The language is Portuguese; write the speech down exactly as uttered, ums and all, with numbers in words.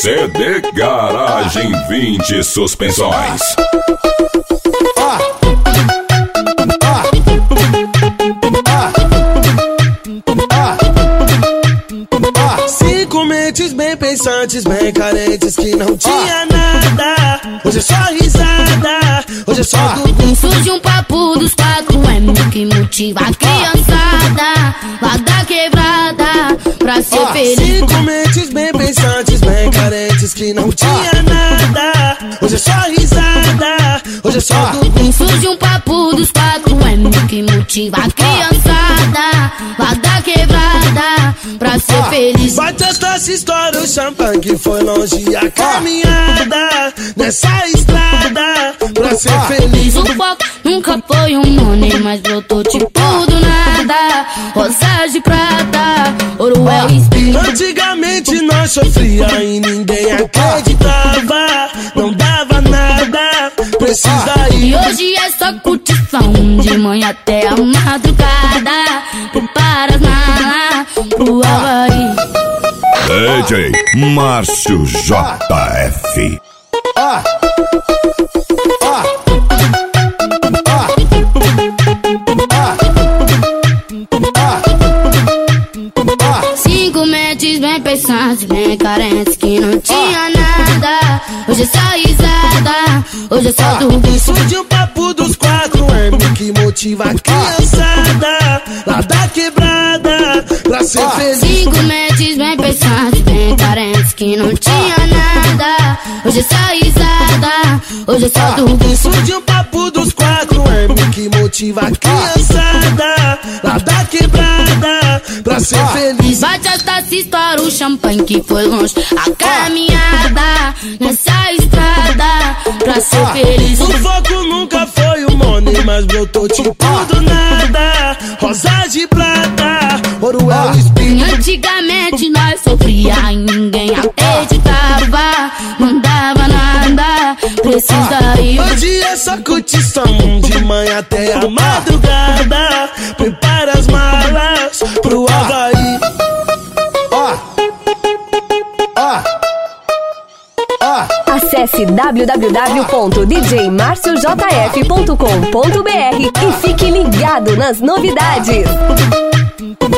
C D Garagem vinte Suspensões. Cinco mentes bem pensantes, bem carentes, que não tinha nada. Hoje é só risada, hoje é só tudo. Surge um papo dos quatro M que motiva a criançada lá da quebrada pra ser Ó, feliz. cinco mentes bem pensantes, bem carentes, que não tinha nada. Hoje é só risada, hoje é só tudo. Surge um papo dos quatro M que motiva a criançada lá da quebrada pra ser feliz. Vai testar essa história, o champanhe que foi longe a caminhada nessa estrada pra ser feliz. O foco nunca foi um money, mas brotou tipo do nada. Rosas de prata, ouro é o espírito. Antigamente nós sofria e ninguém acreditava, não dava nada, precisa ir. E hoje é só curtição, de manhã até a madrugada. Prepara as malas pro Havaí. D J Márcio J F. Cinco mentes bem pensantes, bem carentes, que não tinha nada. Hoje é só risada, hoje é só tudo. Surge o papo dos quatro M que motiva a criançada lá da quebrada pra ser feliz. Cinco mentes bem pensantes, bem carentes, que não tinha nada. Hoje é só risada, hoje é só tudo. Surge o papo dos quatro M que motiva a criançada lá da quebrada pra ser feliz. Vai testar se estoura o champanhe que foi longe a caminhada nessa estrada pra ser feliz. O foco nunca foi o money, mas brotou tipo do nada. Rosas de prata, ouro é o espírito. Antigamente nós sofria e ninguém acreditava, não dava nada, precisa ir. Hoje é só curtição, de manhã até a madrugada. Prepara as malas pro Havaí. Acesse w w w ponto d j marcio j f ponto com ponto b r e fique ligado nas novidades.